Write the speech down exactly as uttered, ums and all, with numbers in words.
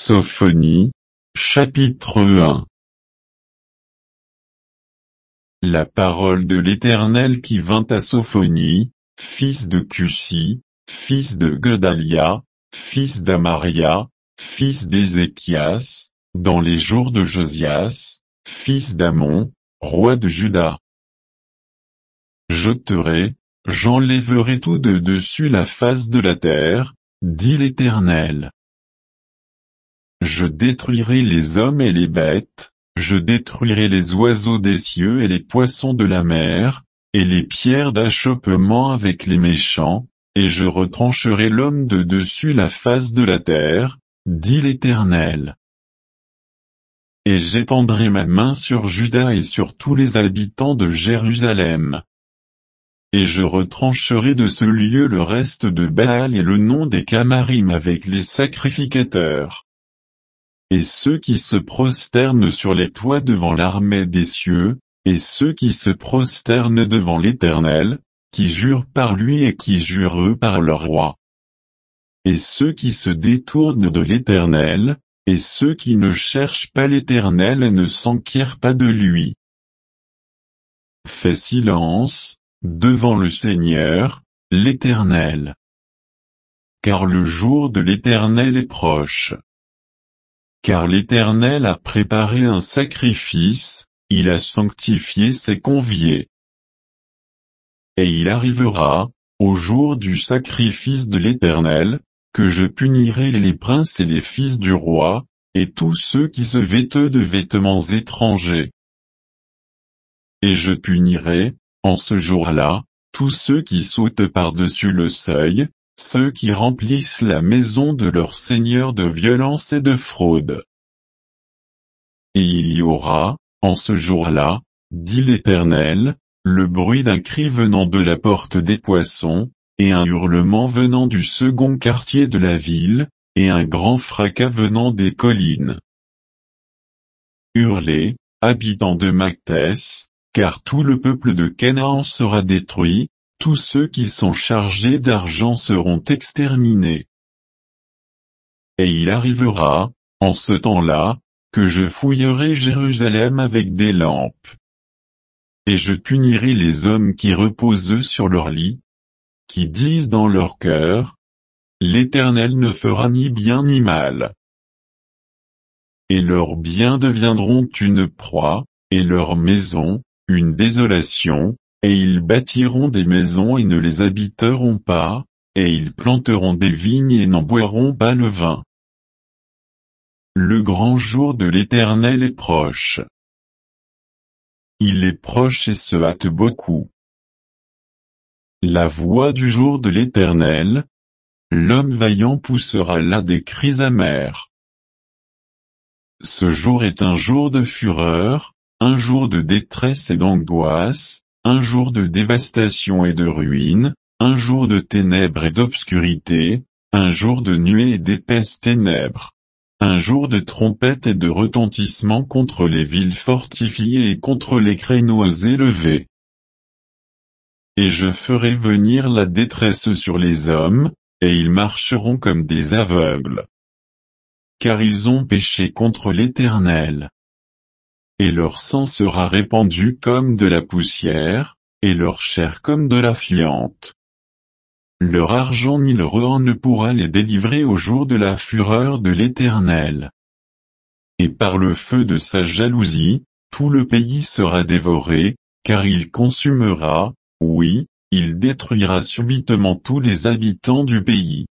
Sophonie, chapitre un. La parole de l'Éternel qui vint à Sophonie, fils de Cussi, fils de Gedalia, fils d'Amaria, fils d'Ézéchias, dans les jours de Josias, fils d'Amon, roi de Juda. J'ôterai, j'enlèverai tout de dessus la face de la terre, dit l'Éternel. Je détruirai les hommes et les bêtes, je détruirai les oiseaux des cieux et les poissons de la mer, et les pierres d'achoppement avec les méchants, et je retrancherai l'homme de dessus la face de la terre, dit l'Éternel. Et j'étendrai ma main sur Juda et sur tous les habitants de Jérusalem. Et je retrancherai de ce lieu le reste de Baal et le nom des Camarim avec les sacrificateurs. Et ceux qui se prosternent sur les toits devant l'armée des cieux, et ceux qui se prosternent devant l'Éternel, qui jurent par lui et qui jurent eux par leur roi. Et ceux qui se détournent de l'Éternel, et ceux qui ne cherchent pas l'Éternel et ne s'enquièrent pas de lui. Fais silence, devant le Seigneur, l'Éternel. Car le jour de l'Éternel est proche. Car l'Éternel a préparé un sacrifice, il a sanctifié ses conviés. Et il arrivera, au jour du sacrifice de l'Éternel, que je punirai les princes et les fils du roi, et tous ceux qui se vêtent de vêtements étrangers. Et je punirai, en ce jour-là, tous ceux qui sautent par-dessus le seuil, ceux qui remplissent la maison de leur seigneur de violence et de fraude. Et il y aura, en ce jour-là, dit l'Éternel, le bruit d'un cri venant de la porte des poissons, et un hurlement venant du second quartier de la ville, et un grand fracas venant des collines. Hurlez, habitants de Mactès, car tout le peuple de Canaan sera détruit, tous ceux qui sont chargés d'argent seront exterminés. Et il arrivera, en ce temps-là, que je fouillerai Jérusalem avec des lampes. Et je punirai les hommes qui reposent sur leur lit, qui disent dans leur cœur, l'Éternel ne fera ni bien ni mal. Et leurs biens deviendront une proie, et leurs maisons, une désolation, et ils bâtiront des maisons et ne les habiteront pas, et ils planteront des vignes et n'en boiront pas le vin. Le grand jour de l'Éternel est proche. Il est proche et se hâte beaucoup. La voix du jour de l'Éternel, l'homme vaillant poussera là des cris amers. Ce jour est un jour de fureur, un jour de détresse et d'angoisse, un jour de dévastation et de ruine, un jour de ténèbres et d'obscurité, un jour de nuée et d'épaisses ténèbres. Un jour de trompette et de retentissement contre les villes fortifiées et contre les créneaux élevés. Et je ferai venir la détresse sur les hommes, et ils marcheront comme des aveugles. Car ils ont péché contre l'Éternel. Et leur sang sera répandu comme de la poussière, et leur chair comme de la fiente. Leur argent ni leur or ne pourra les délivrer au jour de la fureur de l'Éternel. Et par le feu de sa jalousie, tout le pays sera dévoré, car il consumera, oui, il détruira subitement tous les habitants du pays.